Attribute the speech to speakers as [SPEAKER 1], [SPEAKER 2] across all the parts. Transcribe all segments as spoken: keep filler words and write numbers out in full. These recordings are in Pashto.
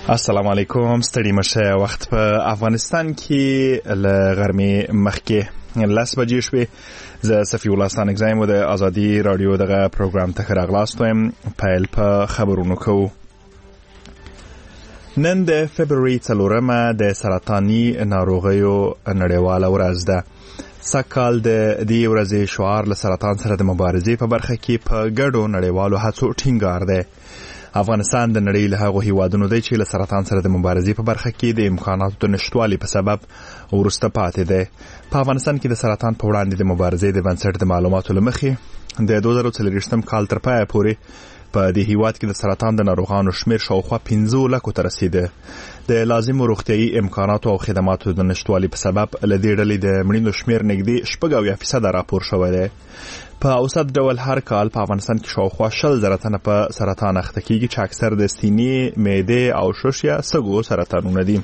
[SPEAKER 1] السلام علیکم. ستړي مشه. وخت په افغانستان کې ل غرمې مخکې لس بجې شوې. زه صفي الله ستانکزایم د ازادي رادیو دغه پروګرام ته راغلاست وم. پیل په خبرونو کوو. نن د فبروري څلورمه د سرطاني ناروغیو نړیواله ورځ ده. سږکال د دې ورځې شعار له سرطان سره د مبارزې په برخه کې په ګډو نړیوالو هڅو ټینګار دی. افغانستان د نړۍ له هغو هیوادونو دی چې له سرطان سره د مبارزې په برخه کې د امکاناتو د نشتوالي په سبب وروسته پاتې دی. په افغانستان کې د سرطان په وړاندې د مبارزې د بنسټ د معلوماتو له مخې د دوه زره څلوېښتم کال تر پایه پورې په دې هیواد کې د سرطان د ناروغانو شمیر شاوخوا پنځه لکو ته رسیده. د لازمو روغتیايي امکاناتو او خدماتو د نشتوالي په سبب له دې ډلې د مړینو شمیر نږدې شپږ اویا فیصده راپور شوی دی. په اوسط ډول هر کال په افغانستان کې شاوخوا شل زره تنه په سرطان اخته کیږي چې اکثر د سینې، معدې او شش یا سږو سرطانونه دي.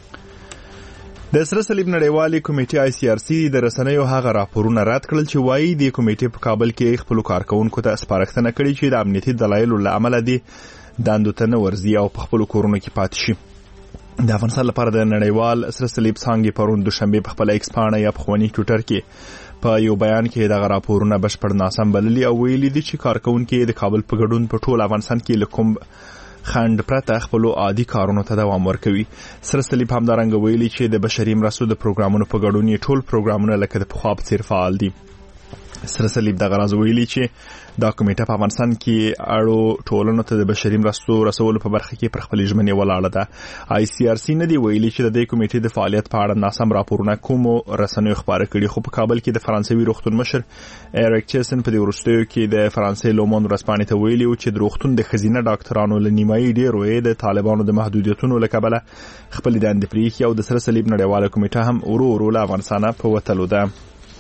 [SPEAKER 1] د سره صلیب نړیوالې کمیټې آی سی آر سی د رسنیو هغه راپورونه رد کړل چې وایي د کمیټې په کابل کې خپل کارکونکو ته سپارښتنه کړې چې د امنیتي دلایلو له امله دي دندو ته نه ورځي او په خپل کورونو کې پاتې شي. د افغانستان لپاره د نړیوال سره صلیب څانګې پرون دوشنبه په خپل ایکس پاڼه یا په خواني ټویټر کې په یو بیان کې دغه راپورونه بشپړ ناسم بللي او ویلي دي چې کارکونکو د کابل په ګډون په ټول افغانستان کې لکم خند پرته خپل عادي کارونو ته دوام ورکوي. سره صلیب همدارنګه ویلي چې د بشري مرستو د پروګرامونو په ګډون یې ټول پروګرامونه لکه د پخوا په څیر فعال دي. سره صلیب دغه راز ویلي چې دا کمیټه په افغانستان کې اړو ټولنو ته د بشري مرستو رسولو په برخه کې پر خپل ژمنې ولاړه ده. آی سی آر سی نه دی ویلي چې د دې کمیټې د فعالیت په اړه ناسم راپورونه کومو رسنیو خبره کړي، خو په کابل کې د فرانسوي روغتون مشر ایریک چیسن په دې وروستیو کې د فرانسې لوموند ورځپاڼې ته ویلي چې د روغتون د ښځینه ډاکټرانو له نیمایي ډېرو یې د طالبانو د محدودیتونو له کبله خپلې دندې پرېښي او د سره صلیب نړیواله کمیټه هم ورو ورو له افغانستانه په وتلو ده.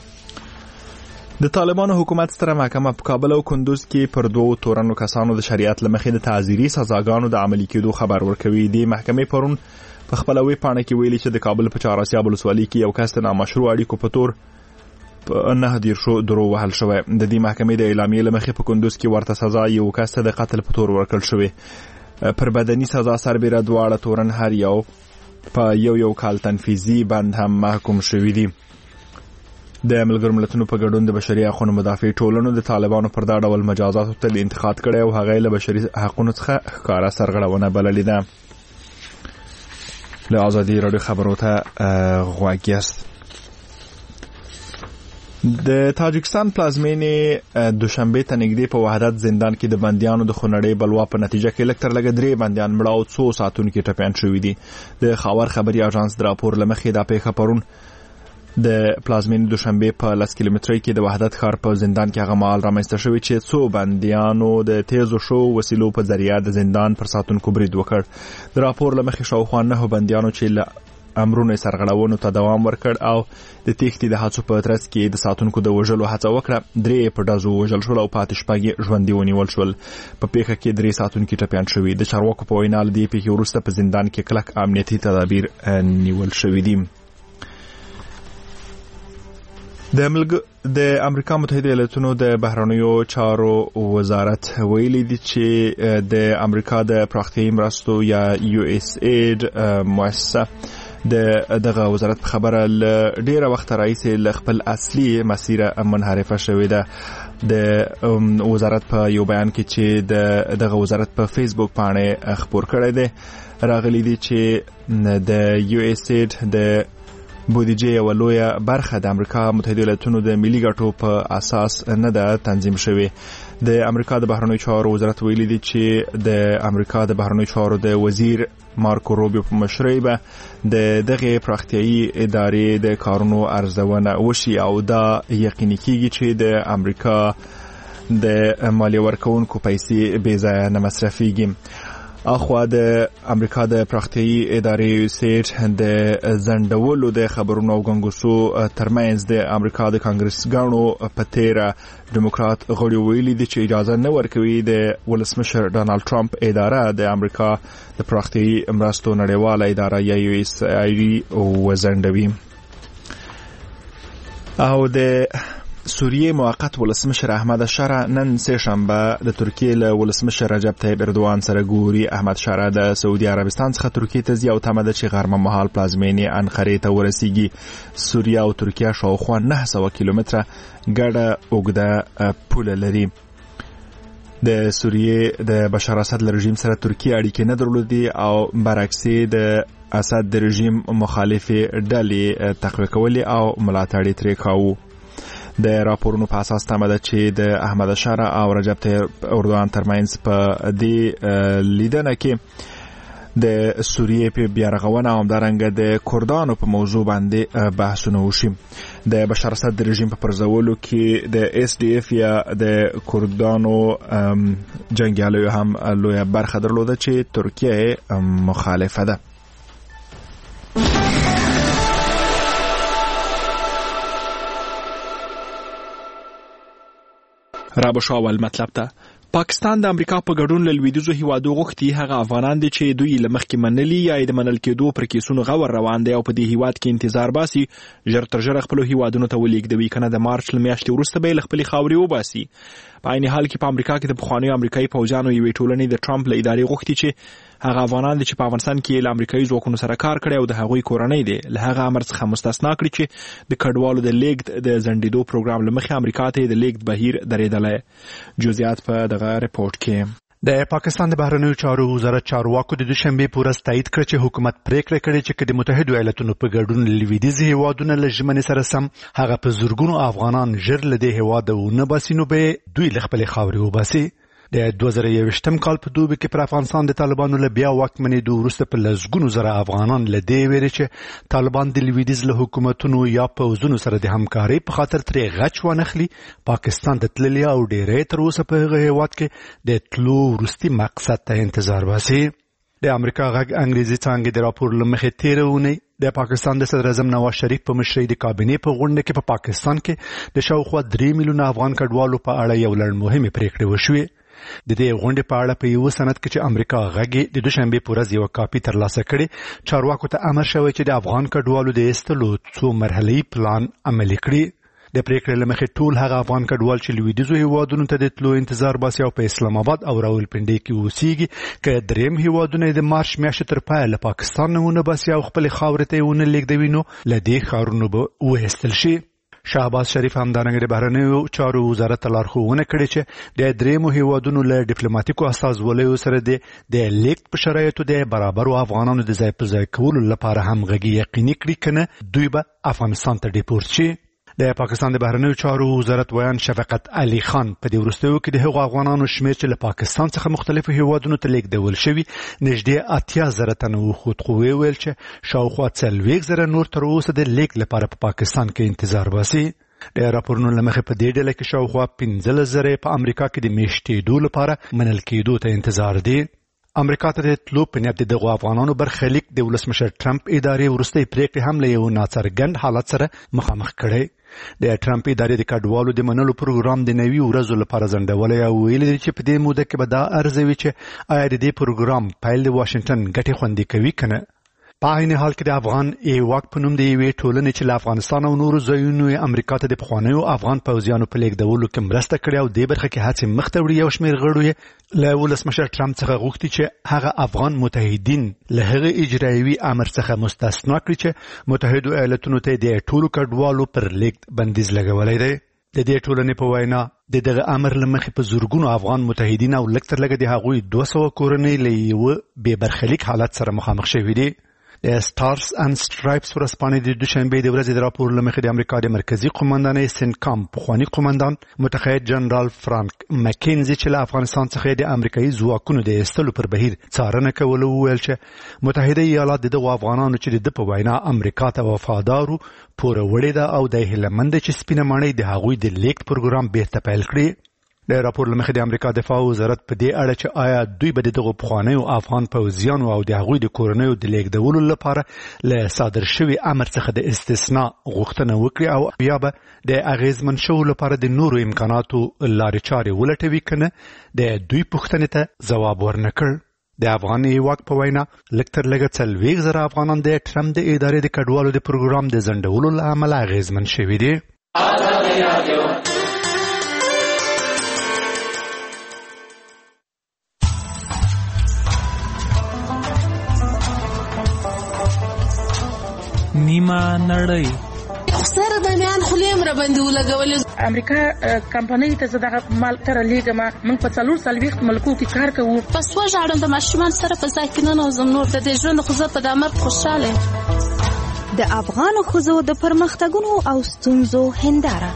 [SPEAKER 1] د طالبانو حکومت ستره محکمه په کابل او کندوز کې پر دوو تورنو کسانو د شریعت له مخې د تعزیري سزاګانو د عملي کېدو خبر ورکوي. د محکمې پرون په خپله ویب پاڼه کې ویلي چې د کابل په چهاراسیاب ولسوالۍ کې یو کس د نامشروع اړیکو په تور په نه دیرشو درو وهل شوی. د دې محکمې د اعلامیې له مخې په کندوز کې ورته سزا یو کس ته د قتل په تور ورکړل شوی. پر بدني سزا سربیره دواړه تورن هر یو په یو یو کال تنفیذي بند هم محکوم شوي دي. د ملګرو ملتونو په ګډون د بشري حقوقو مدافع ټولنو د طالبانو پر دا ډول مجازاتو ته انتقاد کړی او هغه له بشري حقوقو څخه ښکاره سرغړونه بللې ده. له ازادي رادیو خبرو ته غوږ یاست. د تاجکستان پلازمینې دوشنبه ته نږدې په وحدت زندان کې د بندیانو د خونړۍ بلوا په نتیجه کې لږ تر لږه درې بندیان مړه او څو ساعتونکي ټپیان شوي دي. د خاور خبري اژانس د راپور له مخې دا پیښه پرون د پلازمینې دوشنبه په لس کیلومترۍ کې د وحدت ښار په زندان کې هغه مهال رامنځته شوی چې څو بندیانو د تیزو شو وسیلو په ذریعه د زندان پر ساتونکو برید وکړ. د راپور له مخې شاوخوا نهو بندیانو چې له امرونو سرغړونو ته دوام ورکړ او د تېښتې د هڅو په ترڅ کې د ساتونکو د وژلو هڅه وکړه، درې په ډزو وژل شول او پاتې شپږ یې ژوندي ونیول شول. په پیښه کې درې ساتونکي ټپیان شوي. د چارواکو په وینا له دې پیښې وروسته په زندان کې کلک امنیتي تدابیر نیول شوي دي. د ملګ د امریکا متحده ایالاتونو د بهرنیو چارو وزارت ویلي دي چې د امریکا د پراختیایي مرستو یا یو اس اید مؤسسه د دغه وزارت په خبره ل ډیره وخت راځي ل خپل اصلي مسیره منحرفه شوې ده. د وزارت په یو بیان کې چې د دغه وزارت په فیسبوک باندې خبر کړی دی راغلي دي چې د یو اس اید د بودیجه یو لویه برخه د امریکا متحده ایالاتونو د ملي ګټو په اساس نه ده تنظیم شوی. د امریکا د بهرنیو چارو وزارت ویلي دی چې د امریکا د بهرنیو چارو د وزیر مارکو روبیو په مشرۍ به د دغه پراختیایي ادارې د کارونو ارزونه وشي او دا یقیني کیږي چې د امریکا د مالیه ورکوونکو پیسې بې ځایه نه مصرفیږي. اخوا د امریکا د پراختیایي ادارې سیټ د ځنډولو د خبرونو او غنګوسو ترمنځ د امریکا د کانګرسګانو په تیره ډیموکرات غړي ویلي دي چې اجازه نه ورکوي د ولسمشر ډانلډ ټرمپ اداره د امریکا د پراختیایي مرستو نړیواله اداره یا یو اس آی ډي وزنډوي. او د سوریې موقت ولسمشر احمد شارع نن سه شنبه د ترکیې له ولسمشر رجب طیب اردوان سره ګوري. احمد شارع د سعودي عربستان څخه ترکیې ته ځي او تمه ده چې غرمه مهال پلازمینې انقرې ته ورسیږي. سوریه او ترکیه شاوخوا نه سوه کیلومتره ګډه اوږده پوله لري. د سوریې د بشار اسد له رژیم سره ترکیه اړیکې نه درلودې او برعکس د اسد د رژیم مخالفې ډلې تقویه کولې او ملاتړ یې ترې کاوه. د راپورونو په اساس تمه ده چې د احمد شارع او رجب طیب اردوان ترمنځ په دې لیدنه کې د سوریې په بیارغونه او همدارنګه د کردانو په موضوع باندې بحثونه وشي. د بشار اسد د رژیم په پرځولو کې د اس ډي اف یا د کردانو جنګیالیو هم لویه برخه درلوده چې ترکیه مخالفه ده. رابو شاول مطلب ته پاکستان د امریکا په ګډون له لویدیځو هیوادو غوښتي هغه افغانان دي چې دوی له مخکې منلي یا د منل کېدو پر کیسونو غور روان دی او په دې هیواد کې انتظار باسي ژر تر ژره خپل هیوادونو ته ولېږدوي کنه د مارچ له میاشتې وروسته به خپل خاورې وباسي. په عین حال کې په امریکا کې د پخوانیو امریکایي پوځیانو یوې ټولنې د ټرمپ له ادارې غوښتي چې هغه افغانان دي چې په افغانستان کې له امریکایي ځواکونو سره کار کړی او د هغوی کورنۍ دي له هغه امر څخه مستثنا کړي چې د کډوالو د لیږد د ځنډېدو پروګرام له مخې امریکا ته د لیږد بهیر درېدلی. جزئیات په دغه رپورټ کې.
[SPEAKER 2] د پاکستان د بهرنیو چارو وزارت چارواکو د دوشنبه په ورځ تایید کړ چې حکومت پریکړه کړې چې د متحده ایالاتونو په ګډون لویدیځ هیوادونو له ژمنې سره سم هغه په زورګونو افغانان ژر له دې هیواده ونه باسي نو به دوی له خپلې خاورې وباسي. د دوه زره یوویشتم کال په دوبي کې پر افغانستان د طالبانو له بیا واکمنېدو وروسته په لسګونو زره افغانان له دې ویرې چې طالبان د لویدیځ له حکومتونو یا پوځونو سره د همکارۍ په خاطر ترې غچ وانخلي پاکستان ته تللي او ډېری تر اوسه په هغه هیواد کې د تلو وروستي مقصد ته انتظار باسي. د امریکا غږ انګریزي څانګې د راپور له مخې تېره اونۍ د پاکستان د صدر اعظم نواز شریف په مشرۍ د کابینې په غونډه کې په پاکستان کې د شاوخوا درې میلیونه افغان کډوالو په اړه یو لړ مهمې پریکړې وشوې. د دې غونډې په اړه په یو سند کې چې امریکا غږ د دوشنبه په ورځ یو کاپي ترلاسه کړي چارواکو ته امر شوی چې د افغان کډوالو د ایستلو څو مرحله‌ای پلان عملي کړي. د پریکړې له مخې ټول هغه افغان کډوال چې لویدیځو هیوادونو ته د تلو انتظار باسي او په اسلام آباد او راولپنډي کې اوسېږي که دریم هیوادونه د مارچ میاشتې تر پایه له پاکستان نه ونه باسي او خپل خاورې ته ونه لېږدوي نو له دې ښارونو به وایستل شي. شهباز شریف همدارنګه د بهرنیو چارو وزارت ته لارښوونه کړې چې د دریمو هیوادونو له ډیپلوماټیکو استازولیو سره د د لیږد په شرایطو د برابرو افغانانو د ځای په ځای کولو لپاره همغږي یقیني کړي کنه دوی به افغانستان ته ډیپورټ شي. د پاکستان د بهرنیو چارو وزارت ویان شفقت علي خان په دې وروستیو کې د هغو افغانانو شمېر چې له پاکستان څخه مختلفو هیوادونو ته لیږدول شوي نږدې اتیا زره تنه وښود خو ویل چې شاوخوا څلوېښت زره نور تر اوسه د لیږد لپاره په پاکستان کې انتظار باسي. د راپورونو له مخې په دې ډله کې شاوخوا پنځلس زره په امریکا کې د میشتېدو لپاره منل کېدو ته انتظار دي. امریکا ته د تلو په نیت دغو افغانانو برخلیک د ولسمشر ټرمپ ادارې وروستۍ پریکړې هم له یو ناڅرګند حالت سره مخامخ کړی. د ټرمپ ادارې د کډوالو د منلو پروګرام د نوي ورځو لپاره ځنډولی او ویلي دي چې په دې موده کې به دا ارزوي چې آیا د دې پروګرام پیل د واشنګټن ګټې خوندي کوي که نه. په عین حال کې د افغان ایواک په نوم د یوې ټولنې چې له افغانستان او نورو ځایونو یې امریکا ته د پخوانیو افغان پوځیانو په لیږدولو کې مرسته کړې او دې برخه کې هڅې مخته وړي. یو شمېر غړو یې له ولسمشر ټرمپ څخه غوښتي چې هغه افغان متحدین له هغه اجرایوي امر څخه مستثنا کړي چې متحدو ایالتونو ته د ټولو کډوالو پر لیږد بندیز لګولی دی. د دې ټولنې په وینا د دغه امر له مخې په زورګونو افغان متحدین او لږ تر لږه د هغوی دوه سوه کورنۍ له یوه بې برخلیک حالت سره مخامخ شوي دي. د سټارز اند سټرایپس ورځپاڼې د دوشنبې د ورځې د راپور له مخې د امریکا د مرکزي قومندانۍ سینکام پخواني قومندان متقاعد جنرال فرانک مکینزي چې له افغانستان څخه د امریکایي ځواکونو د ایستلو پر بهیر څارنه کوله وویل چې متحده ایالات د دغو افغانانو چې د ده په وینا امریکا ته وفادارو پوره وړې ده او د هیله منده چې سپینه ماڼۍ د هغوی د لیږد پروګرام بیرته پیل کړي. د راپور له مخې د امریکا دفاع وزارت په دې اړه چې آیا دوی به د دغو پخوانیو افغان پوځیانو او د هغوی د کورنیو د لیږدولو لپاره له صادر شوي امر څخه د استثنا غوښتنه وکړي او یا به د اغیزمن شوو لپاره د نورو امکاناتو لارې چارې ولټوي که نه د دوی پوښتنې ته ځواب ورنه کړ. د افغان ایواک په وینا لږ تر لږه څلوېښت زره افغانان د ټرمپ د ادارې د کډوالو د پروګرام د ځنډولو له امله اغیزمن شوي دي.
[SPEAKER 3] رادیو.
[SPEAKER 4] نیمه نړۍ
[SPEAKER 5] سره د میان خلیم را باندې ولګولې.
[SPEAKER 6] امریکا کمپنۍ ته زه دغه مال تر لیږم. موږ په څلور څلوېښت ملکو کې کار کوو.
[SPEAKER 5] پس وژاړم د ماشومان سره په ځای کې ننوځم. نور د دې ژوند خو زه په دا مرګ خوشحاله یم.
[SPEAKER 7] د افغانو ښځو د پرمختګونو او ستونزو هنداره.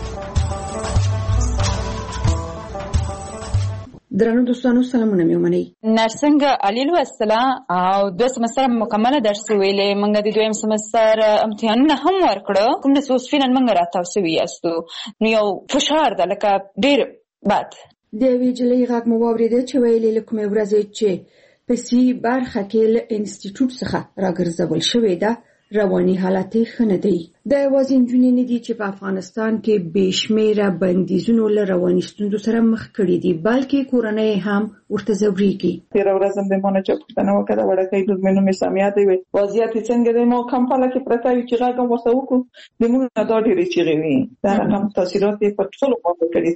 [SPEAKER 8] درنو دوستانو سلامونه مې ومنئ.
[SPEAKER 9] نرسنګ علي لوستله او دوه سمستر مکمله درس ویلې. موږ د دویم سمستر امتحانونه هم ورکړه. کوم د اوس فعلا موږ راتاو سوي یاستو. نو یو فشار ده لکه ډېر بد.
[SPEAKER 8] د یوې نجلۍ غږ مو واورېده چې ویلې له کومې ورځې چې په سي برخه کې له انسټیټوټ څخه راګرځول شوې ده رواني حالت یې ښه نه دی. دا یوازې نجونې نه دي چې په افغانستان کې بې شمېره بندیزونو له رواني ستونزو سره مخ کړي دي، بلکې کورنۍ هم ورته ځورېږي.
[SPEAKER 10] تېره ورځ هم د ما نه چا پوښتنه وکړه وړکۍ لور مې نوم یې سمیه دی وی وضعیت یې څنګه دی. ما کمپاله کې پرته وي چې غږ هم ورته وکړو. د موږ نه دا ډېرې چیغې وي. دا رقم تاثیرات یې په ټولو باندې کړي.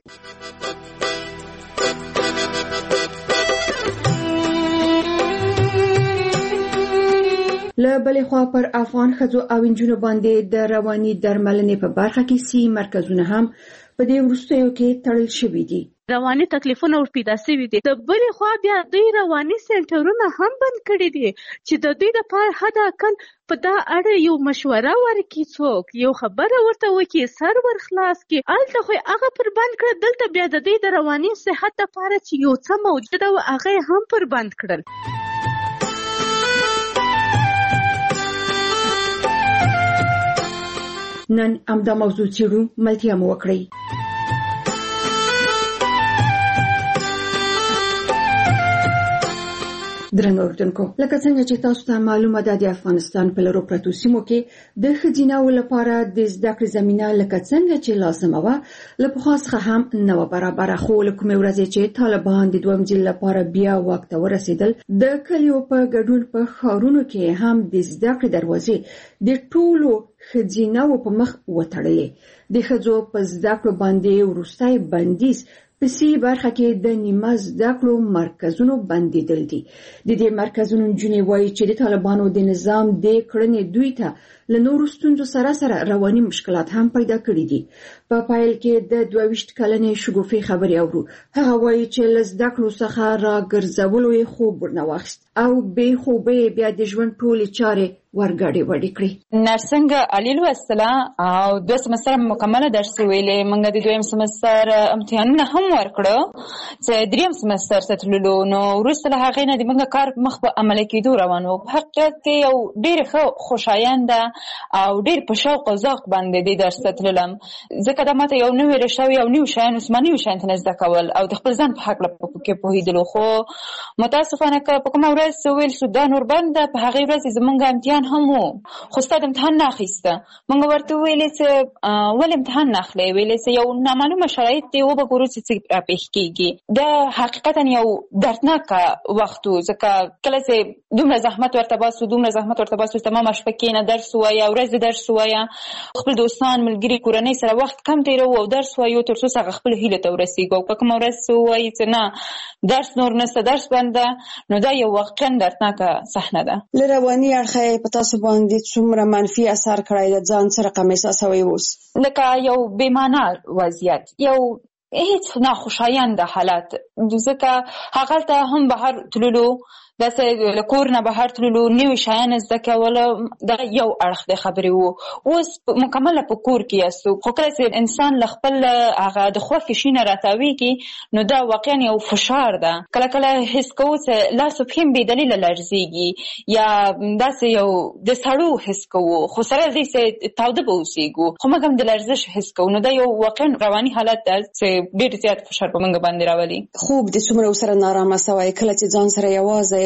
[SPEAKER 10] له بلې خوا پر افغان ښځو او نجونو باندې د رواني درملنې په برخه کې سي مرکزونه هم په دې وروستیو کې تړل شوي دي.
[SPEAKER 11] رواني تکلیفونه ور پیدا شوي دي. د بلې خوا بیا دوی رواني سنټرونه هم بند کړي دي چې د دوی لپاره حد اقل په دا اړه یو مشوره ورکړي، څوک یو خبره ورته وکړي، سر ور خلاص کړي. هلته خو هغه پر بند کړه، دلته بیا د دوی د رواني صحت لپاره چې یو څه موجوده وه هغه هم پر بند کړل.
[SPEAKER 8] نن همدا موضوع څېړو، ملتیا مو وکړئ. درنو اردوونکو، لکه څنګه چې تاسو ته معلومه ده د افغانستان په لرو پرتو سیمو کې د ښځیناو لپاره د زده کړې زمینه لکه څنګه چې لازمه وه له پخوا څخه هم نه وه برابره. خو له کومې ورځې چې طالبان د دویم ځل لپاره بیا واک ته ورسېدل، د کلیو په ګډون په ښارونو کې هم د زده کړې دروازې د ټولو ښځیناو په مخ وتړلې. د ښځو په زده کړو باندې وروستی بندیز په سي برخه کې د نیمه زده کړو مرکزونو بندیدل دي. د دې مرکزونو نجونې وایي چې د طالبانو د نظام د کړنې دوی ته له نورو ستونزو سره سره رواني مشکلات هم پیدا کړي دي. په پایل کې د دوه ویشت کلنې شګوفې خبرې اورو. هغه وایي چې له زده کړو څخه راګرځولو یې خوب ورنه واخیست او بې خوبۍ بیا د ژوند ټولې چارې ورګډې وډې کړې.
[SPEAKER 9] نرسنګ علي لوستله او دوه سمستر مکمله درس ویلې. موږ د دویم سمستر امتحانونه هم ورکړه چې دریم سمستر ته تللو. نو وروسته له هغې نه د موږ کار مخ په عملي کېدو روان و. په حقیقت کې یو ډېر ښه خوشاینده او ډېر په شوق او ذوق باندې دې درس ته تللم، ځکه دا ماته یو نوی رشته یو نوي شیان اوس ما نوي شیان ته زده کول او د خپل ځان په هکله کې پوهېدلو. خو متاسفانه که په کومه ورځ ویل شو دا نور بند ده، په هغې ورځ زموږ امتحان هم و، خو ستا د امتحان نه اخیسته. موږ ورته وویلې چې ولې امتحان نه اخلئ؟ ویلې چې یو نامعلومه شرایط دی، وبګورو چې څه راپېښ کېږي. دا حقیقتا یو دردناکه وخت و، ځکه کله چې دومره زحمت ورته باسو دومره زحمت ورته باسو تمامه شپه کښېنه درس ووایه، ورځ د درس ووایه، خپل دوستان ملګري کورنۍ سره وخت کم تېروو او درس وایو تر څو هغه خپلو هیلو ته ورسېږو. که کومه ورځ ووایي چې نه درس نور نشته، درس بند ده، نو دا یو واقعا دردناکه صحنه ده.
[SPEAKER 12] له رواني اړخه یې په تاسو باندې څومره منفي اثر کړی ده؟ ځان څه رقم احساسوئ اوس؟
[SPEAKER 9] لکه یو بېمعنه وضعیت، یو هیڅ ناخوشاینده حالت، ځکه هغلته هم بهر تللو، داسې له کور نه بهر تللو، نوي شیان زده کول، دا یو اړخ د خبرې و. اوس مکمله په کور کې یاستو، خو کله چې انسان له خپل هغه د خوښې شي نه راتاویږي نو دا واقعا یو فشار ده. کله کله حس کوو چې لاس او پښې بې دلیله لړزېږي یا داسې یو د سړو حس کوو، خو سره دې چې تاوده به اوسېږو، خو موږ هم د لړزش حس کوو. نو دا یو واقعا رواني حالت ده چې ډېر زیات فشار په موږ باندې راولي.
[SPEAKER 12] خوب دې څومره ورسره نارامه سوی کله چې ځان سره یوازې